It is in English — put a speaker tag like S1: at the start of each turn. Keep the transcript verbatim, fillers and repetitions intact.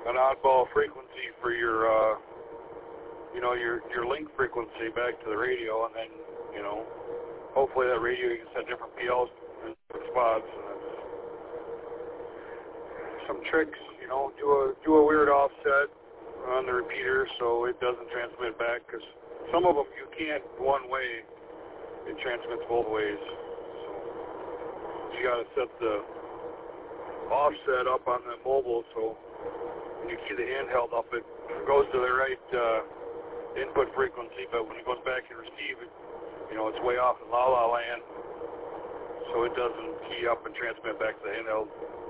S1: an oddball frequency for your, uh, you know, your your link frequency back to the radio, and then, you know, hopefully that radio you can set different P Ls in different spots. And that's some tricks, you know, do a do a weird offset on the repeater so it doesn't transmit back, because some of them you can't one way, it transmits both ways. So you got to set the offset up on the mobile so when you key the handheld up, it goes to the right uh, input frequency, but when it goes back and receive it, you know, it's way off in la la land, so it doesn't key up and transmit back to the handheld.